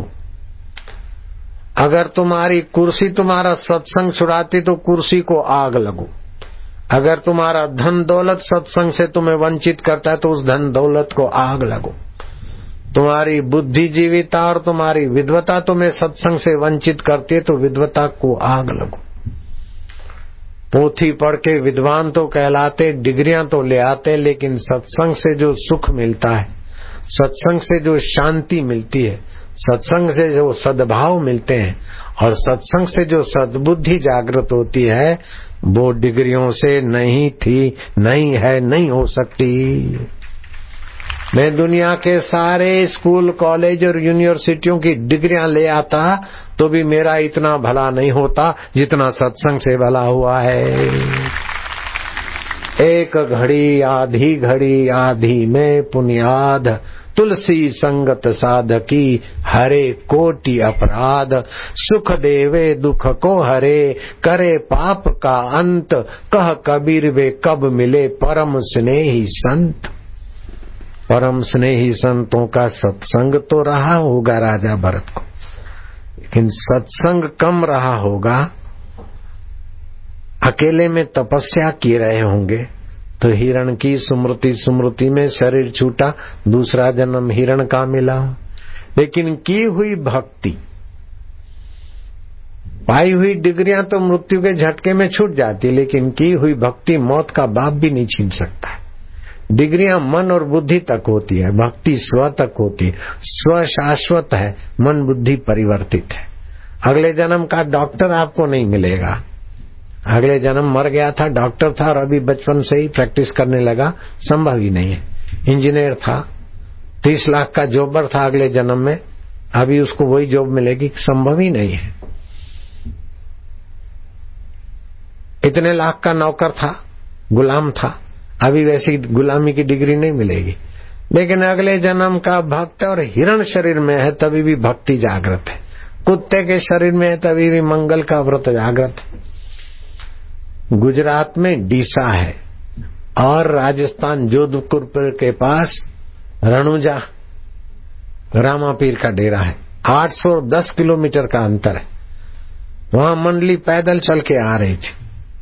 अगर तुम्हारी कुर्सी तुम्हारा सत्संग छुड़ाती तो कुर्सी को आग लगो। अगर तुम्हारा धन दौलत सत्संग से तुम्हें वंचित करता है तो उस धन दौलत को आग लगो। तुम्हारी बुद्धिजीविता और तुम्हारी विद्वता तुम्हें सत्संग से वंचित करती है तो विद्वता को आग लगो। पोथी पढ़ के विद्वान तो कहलाते, डिग्रियां तो ले आते, लेकिन सत्संग से जो सुख मिलता है, सत्संग से जो शांति मिलती है, सत्संग से जो सद्भाव मिलते हैं और सत्संग से जो सद्बुद्धि जागृत होती है, वो डिग्रियों से नहीं थी, नहीं है, नहीं हो सकती। मैं दुनिया के सारे स्कूल, कॉलेज और यूनिवर्सिटियों की डिग्रियां ले आता तो भी मेरा इतना भला नहीं होता जितना सत्संग से भला हुआ है। एक घड़ी आधी में पुण्याद, तुलसी संगत साधकी, हरे कोटि अपराध, सुख देवे दुख को हरे, करे पाप का अंत, कह कबीर वे कब मिले परम स्नेही संत। परम स्नेही संतों का सत्संग तो रहा होगा राजा भरत को, लेकिन सत्संग कम रहा होगा। अकेले में तपस्या किए रहे होंगे तो हिरण की स्मृति में शरीर छूटा, दूसरा जन्म हिरण का मिला। लेकिन की हुई भक्ति, पाई हुई डिग्रियां तो मृत्यु के झटके में छूट जाती, लेकिन की हुई भक्ति मौत का बाप भी नहीं छीन सकता है। डिग्रियां मन और बुद्धि तक होती है, भक्ति स्व तक होती है। स्व शाश्वत है, मन बुद्धि परिवर्तित है। अगले जन्म का डॉक्टर आपको नहीं मिलेगा। अगले जन्म मर गया था, डॉक्टर था और अभी बचपन से ही प्रैक्टिस करने लगा, संभव ही नहीं है। इंजीनियर था, 30 लाख का जॉबर था, अगले जन्म में अभी उसको वही जॉब मिलेगी, संभव ही नहीं है। इतने लाख का नौकर था, गुलाम था, अभी वैसी गुलामी की डिग्री नहीं मिलेगी। लेकिन अगले जन्म का भक्त और हिरण शरीर में है तभी भी भक्ति जागृत है, कुत्ते के शरीर में है तभी भी मंगल का व्रत जागृत है। गुजरात में डीसा है और राजस्थान जोधपुर के पास रणुजा रामापीर का डेरा है। 810 किलोमीटर का अंतर है। वहां मंडली पैदल चल के आ रही थी।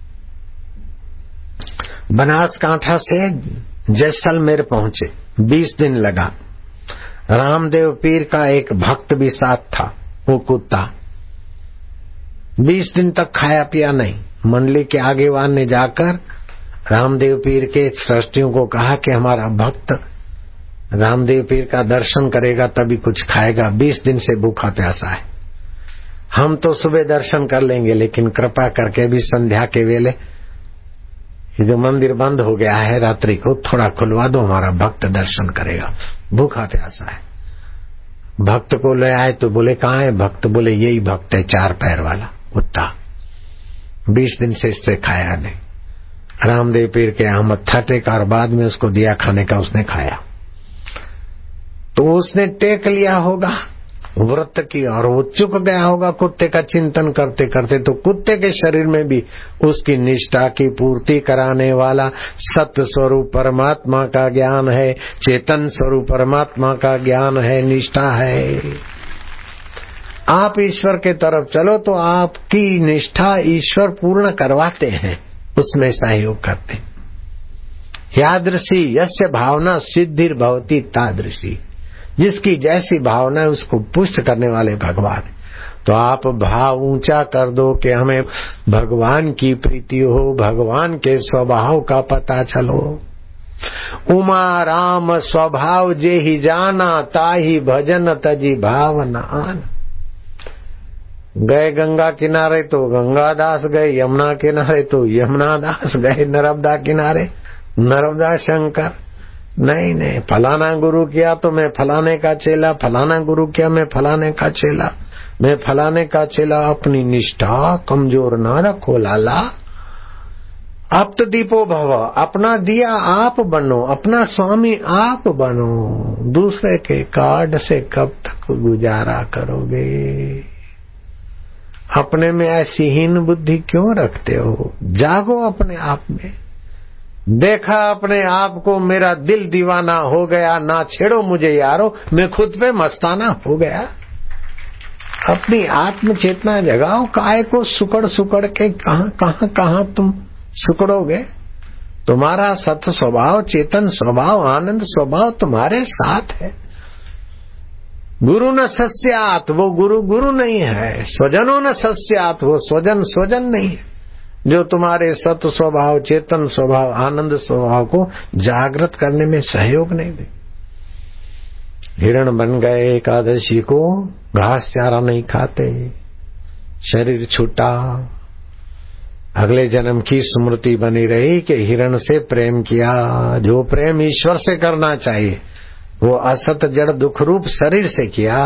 बनासकांठा से जैसलमेर पहुंचे, 20 दिन लगा। रामदेव पीर का एक भक्त भी साथ था, वो कुत्ता। 20 दिन तक खाया पिया नहीं। मंडली के आगेवान ने जाकर रामदेव पीर के सृष्टियों को कहा कि हमारा भक्त रामदेव पीर का दर्शन करेगा तभी कुछ खाएगा, 20 दिन से भूखा प्यासा है। हम तो सुबह दर्शन कर लेंगे, लेकिन कृपा करके भी संध्या के वेले ये जो मंदिर बंद हो गया है रात्रि को, थोड़ा खुलवा दो, हमारा भक्त दर्शन करेगा, भूखा प्यासा है। भक्त को ले आए तो बोले कहाँ है भक्त? बोले यही भक्त है, 4 पैर वाला कुत्ता, 20 दिन से इससे खाया नहीं। रामदेव पीर के यहाँ मत्था टेका और बाद में उसको दिया खाने का, उसने खाया। तो उसने टेक लिया होगा व्रत की और वो चुक गया होगा कुत्ते का चिंतन करते करते। तो कुत्ते के शरीर में भी उसकी निष्ठा की पूर्ति कराने वाला सत्य स्वरूप परमात्मा का ज्ञान है, चेतन स्वरूप परमात्मा का ज्ञान है, निष्ठा है। आप ईश्वर के तरफ चलो तो आपकी निष्ठा ईश्वर पूर्ण करवाते हैं, उसमें सहयोग करते। यादृशी यस्य भावना सिद्धिर भवति तादृशी, जिसकी जैसी भावना है उसको पुष्ट करने वाले भगवान। तो आप भाव ऊंचा कर दो कि हमें भगवान की प्रीति हो, भगवान के स्वभाव का पता चलो। उमा राम स्वभाव जे ही जाना, ताही भजन तजी भावना आन। गए गंगा किनारे तो गंगा दास गए, यमुना किनारे तो यमुना दास गए, नर्मदा किनारे नर्मदा शंकर। नहीं नहीं, फलाना गुरु किया तो मैं फलाने का चेला, फलाना गुरु किया मैं फलाने का चेला, मैं फलाने का चेला। अपनी निष्ठा कमजोर ना रखो लाला। आप तो दीपो भव, अपना दिया आप बनो, अपना स्वामी आप बनो। दूसरे के कार्ड से कब तक गुजारा करोगे? अपने में ऐसी हीन बुद्धि क्यों रखते हो? जागो अपने आप में। देखा अपने आप को, मेरा दिल दीवाना हो गया, ना छेड़ो मुझे यारो, मैं खुद पे मस्ताना हो गया। अपनी आत्म चेतना जगाओ। काय को सुकड़ सुकड़ के कहां तुम सुकड़ोगे? तुम्हारा सत स्वभाव, चेतन स्वभाव, आनंद स्वभाव तुम्हारे साथ है। गुरु न सस्यात, वो गुरु गुरु नहीं है। स्वजनो न सस्यात, वो स्वजन स्वजन नहीं है, जो तुम्हारे सत स्वभाव, चेतन स्वभाव, आनंद स्वभाव को जागृत करने में सहयोग नहीं दे। हिरण बन गए एकादशी को, घास चारा नहीं खाते, शरीर छूटा, अगले जन्म की स्मृति बनी रही कि हिरण से प्रेम किया। जो प्रेम ईश्वर से करना चाहिए वो असत जड़ दुख रूप शरीर से किया।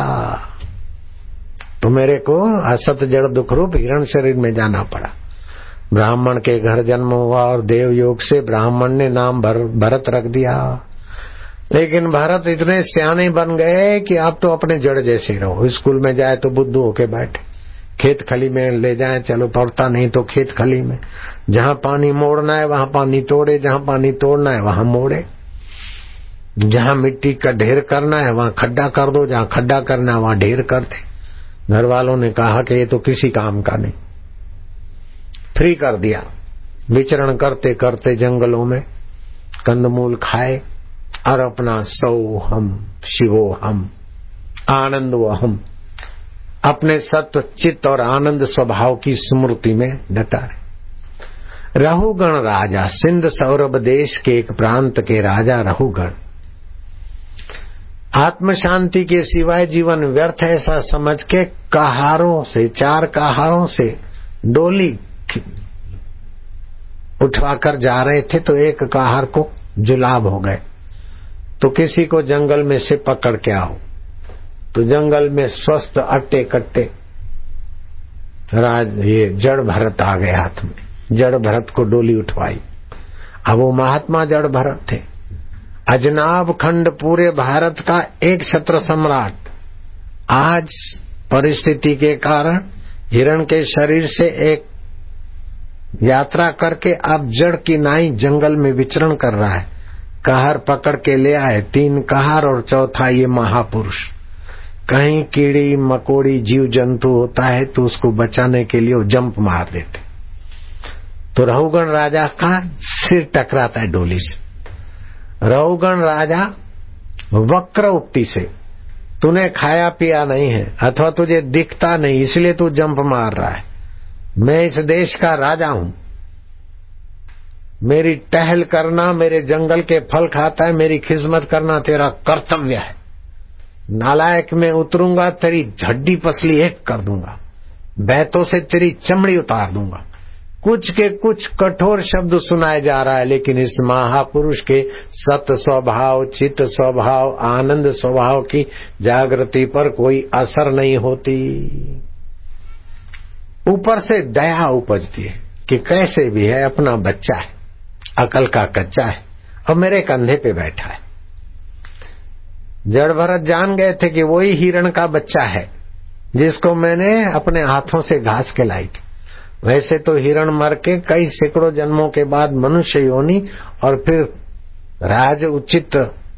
तो मेरे को असत जड़ दुख रूप हिरण शरीर में जाना पड़ा। ब्राह्मण के घर जन्म हुआ और देव योग से ब्राह्मण ने नाम भरत रख दिया। लेकिन भरत इतने सियाने बन गए कि आप तो अपने जड़ जैसे रहो। स्कूल में जाए तो बुद्धू होके बैठे, खेत खली में ले जाए चलो पड़ता नहीं तो खेत खली में, जहां पानी मोड़ना है वहां पानी तोड़े, जहां पानी तोड़ना है वहां मोड़े, जहां मिट्टी का ढेर करना है वहां खड्डा कर दो, जहां खड्डा करना है वहां ढेर कर दे। घर वालों ने कहा कि ये तो किसी काम का नहीं, फ्री कर दिया। विचरण करते करते जंगलों में कंदमूल खाए और अपना सौ हम शिवो हम आनंदो हम अपने सत्व चित्त और आनंद स्वभाव की स्मृति में डटा रहे। रहुगण राजा, सिंध सौरभ देश के एक प्रांत के राजा रहुगण आत्म शांति के सिवाय जीवन व्यर्थ है ऐसा समझ के कहारों से, 4 कहारों से डोली उठवाकर जा रहे थे तो एक कहार को जुलाब हो गए। तो किसी को जंगल में से पकड़ के आओ। तो जंगल में स्वस्थ अट्टे कट्टे ये जड़ भरत आ गए हाथ में। जड़ भरत को डोली उठवाई। अब वो महात्मा जड़ भरत थे। अजनाब खंड पूरे भारत का एक छत्र सम्राट। आज परिस्थिति के कारण हिरण के शरीर से एक यात्रा करके अब जड़ की नाई जंगल में विचरण कर रहा है। कहर पकड़ के ले आए, 3 कहर और चौथा ये महापुरुष। कहीं कीड़ी मकोड़ी जीव जंतु होता है तो उसको बचाने के लिए वो जंप मार देते। तो रहुगण राजा का सिर टकराता है डोली से। रहुगण राजा वक्र उक्ति से, तूने खाया पिया नहीं है अथवा तुझे दिखता नहीं इसलिए तू जंप मार रहा है। मैं इस देश का राजा हूं, मेरी टहल करना, मेरे जंगल के फल खाता है, मेरी खिदमत करना तेरा कर्तव्य है। नालायक में उतरूंगा, तेरी हड्डी पसली एक कर दूंगा, बैतों से तेरी चमड़ी उतार दूंगा। कुछ के कुछ कठोर शब्द सुनाए जा रहा है, लेकिन इस महापुरुष के सत स्वभाव, चित्त स्वभाव, आनंद स्वभाव की जागृति पर कोई असर नहीं होती। ऊपर से दया उपजती है कि कैसे भी है अपना बच्चा है, अकल का कच्चा है और मेरे कंधे पे बैठा है। जड़ भरत जान गए थे कि वही हिरण का बच्चा है जिसको मैंने अपने हाथों से घास खिलाई थी। वैसे तो हिरण मर के कई सैकड़ों जन्मों के बाद मनुष्य योनि और फिर राज उचित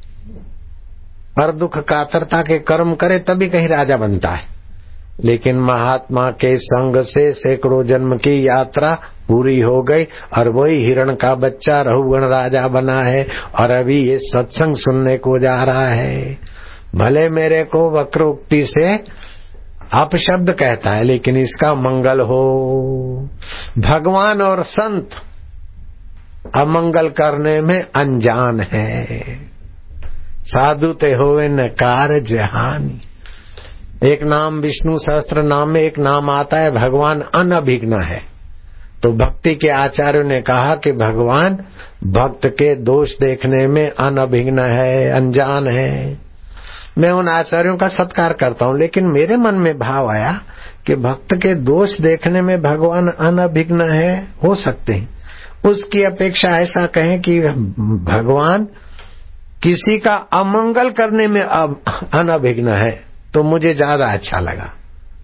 पर दुख कातरता के कर्म करे तभी कहीं राजा बनता है। लेकिन महात्मा के संग से सैकड़ों जन्म की यात्रा पूरी हो गई और वही हिरण का बच्चा रहुगण राजा बना है और अभी ये सत्संग सुनने को जा रहा है। भले मेरे को वक्रोक्ति से अपशब्द कहता है, लेकिन इसका मंगल हो। भगवान और संत अमंगल करने में अनजान है। साधु ते होवे न कारज हानि। एक नाम विष्णु सहस्त्र नाम में एक नाम आता है भगवान अनभिघ्न है। तो भक्ति के आचार्यों ने कहा कि भगवान भक्त के दोष देखने में अनभिघ्न है, अनजान है। मैं उन आचार्यों का सत्कार करता हूँ, लेकिन मेरे मन में भाव आया कि भक्त के दोष देखने में भगवान अनभिघ्न है, हो सकते हैं। उसकी अपेक्षा ऐसा कहें कि भगवान किसी का अमंगल करने में अनभिघ्न है, तो मुझे ज्यादा अच्छा लगा।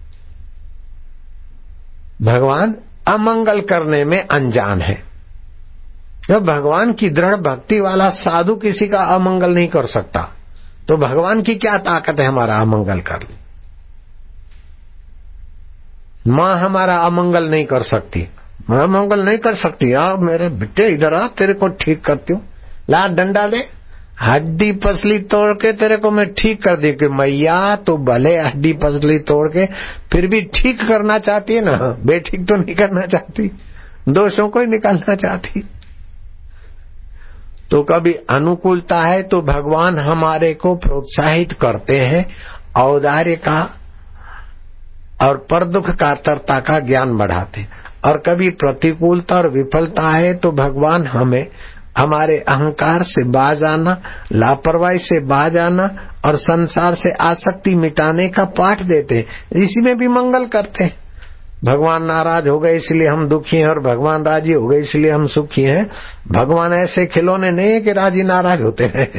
भगवान अमंगल करने में अनजान है। जब भगवान की दृढ़ भक्ति वाला साधु किसी का अमंगल नहीं कर सकता, तो भगवान की क्या ताकत है हमारा अमंगल कर ले। माँ हमारा अमंगल नहीं कर सकती, मैं अमंगल नहीं कर सकती। मेरे बेटे इधर आ, तेरे को ठीक करती हूँ, ला डंडा दे, हड्डी पसली तोड़ के तेरे को मैं ठीक कर दी। कि मैया तो भले हड्डी पसली तोड़ के फिर भी ठीक करना चाहती है ना, बेठीक तो नहीं करना चाहती, दोषों को ही निकालना चाहती। तो कभी अनुकूलता है तो भगवान हमारे को प्रोत्साहित करते हैं औदार्य का और पर दुख का तरता का ज्ञान बढ़ाते। और कभी प्रतिकूलता और विफलता है तो भगवान हमें हमारे अहंकार से बाज आना, लापरवाही से बाज आना और संसार से आसक्ति मिटाने का पाठ देते हैं। इसी में भी मंगल करते हैं। भगवान नाराज हो गए इसलिए हम दुखी हैं, और भगवान राजी हो गए इसलिए हम सुखी हैं। भगवान ऐसे खिलौने नहीं है कि राजी नाराज होते हैं।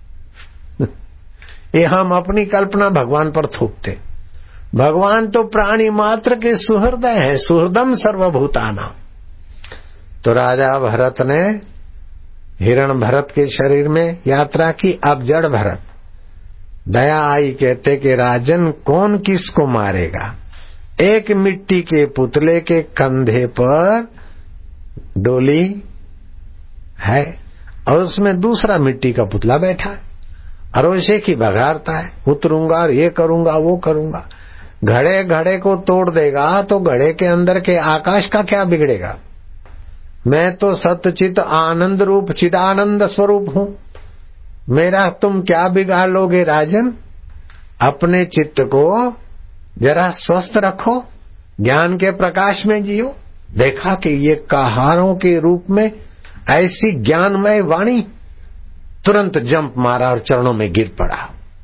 ये हम अपनी कल्पना भगवान पर थोपते। भगवान तो प्राणी मात्र के सुहृदय है, सुहृदम सर्वभूताना। तो राजा भरत ने हिरण भरत के शरीर में यात्रा की। अब जड़ भरत दया आई, कहते कि राजन कौन किसको मारेगा। एक मिट्टी के पुतले के कंधे पर डोली है और उसमें दूसरा मिट्टी का पुतला बैठा है और उसे की बघारता है, उतरूंगा और ये करूंगा वो करूंगा। घड़े घड़े को तोड़ देगा तो घड़े के अंदर के आकाश का क्या बिगड़ेगा। मैं तो सतचित आनंद रूप चिदानंद स्वरूप हूँ, मेरा तुम क्या बिगाड़ लोगे राजन। अपने चित्त को जरा स्वस्थ रखो, ज्ञान के प्रकाश में जियो। देखा कि ये कहारों के रूप में ऐसी ज्ञानमय वाणी, तुरंत जंप मारा और चरणों में गिर पड़ा।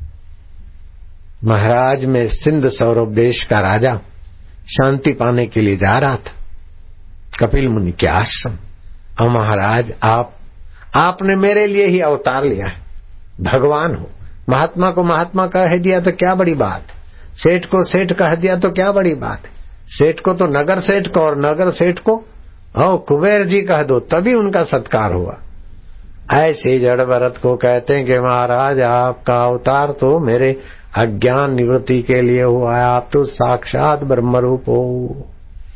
महाराज में सिंध सौरभ देश का राजा शांति पाने के लिए जा रहा था कपिल मुनि के आश्रम। और महाराज आपने मेरे लिए ही अवतार लिया है, भगवान हो। महात्मा को महात्मा कह दिया तो क्या बड़ी बात, सेठ को सेठ कह दिया तो क्या बड़ी बात है। सेठ को तो नगर सेठ को और नगर सेठ को कुबेर जी कह दो तभी उनका सत्कार हुआ। ऐसे जड़ भरत को कहते हैं कि महाराज आपका अवतार तो मेरे अज्ञान निवृत्ति के लिए हुआ है, आप तो साक्षात ब्रह्मरूप हो।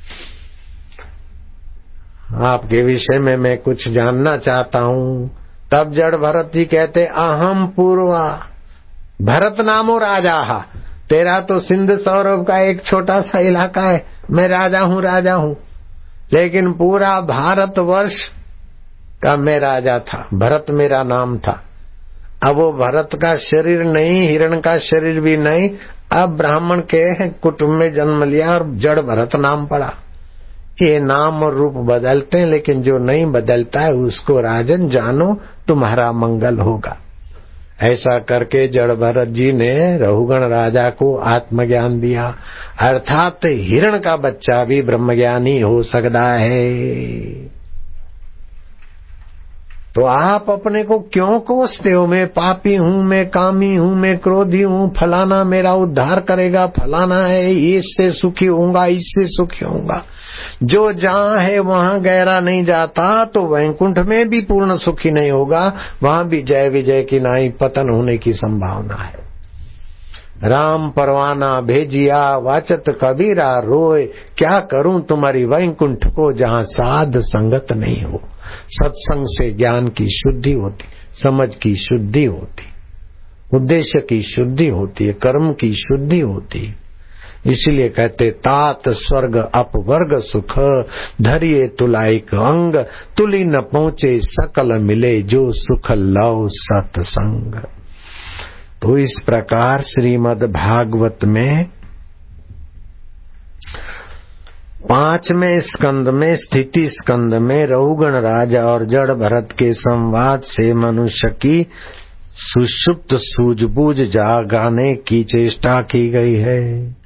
आपके विषय में मैं कुछ जानना चाहता हूँ। तब जड़ भरत जी कहते अहम पूर्वा भरत नामो राजा। तेरा तो सिंध सौरभ का एक छोटा सा इलाका है, मैं राजा हूँ, लेकिन पूरा भारत वर्ष का मैं राजा था। भरत मेरा नाम था। अब वो भरत का शरीर नहीं, हिरण का शरीर भी नहीं, अब ब्राह्मण के कुटुंब में जन्म लिया और जड़ भरत नाम पड़ा। ये नाम और रूप बदलते हैं, लेकिन जो नहीं बदलता है उसको राजन जानो, तुम्हारा मंगल होगा। ऐसा करके जड़ भरत जी ने रघुगण राजा को आत्मज्ञान दिया, अर्थात हिरण का बच्चा भी ब्रह्मज्ञानी हो सकता है। तो आप अपने को क्यों कोसते हो, मैं पापी हूँ, मैं कामी हूँ, मैं क्रोधी हूँ, फलाना मेरा उद्धार करेगा, फलाना है इससे सुखी होऊंगा, इससे सुखी होऊंगा। जो जहाँ है वहाँ गहरा नहीं जाता तो वैकुंठ में भी पूर्ण सुखी नहीं होगा, वहाँ भी जय विजय की नहीं पतन होने की संभावना है। राम परवाना भेजिया वाचत कबीरा रोए, क्या करूं तुम्हारी वैकुंठ को जहाँ साध संगत नहीं हो। सत्संग से ज्ञान की शुद्धि होती, समझ की शुद्धि होती, उद्देश्य की शुद्धि होती है, कर्म की शुद्धि होती। इसलिए कहते तात स्वर्ग अपवर्ग सुख, धरिए तुलाइक अंग, तुली न पहुंचे सकल मिले, जो सुख लव सत्संग। तो इस प्रकार श्रीमद् भागवत में 5वें स्कंद में स्थिति स्कंद में रहुगण राजा और जड़ भरत के संवाद से मनुष्य की सुषुप्त सूझबूझ जागाने की चेष्टा की गई है।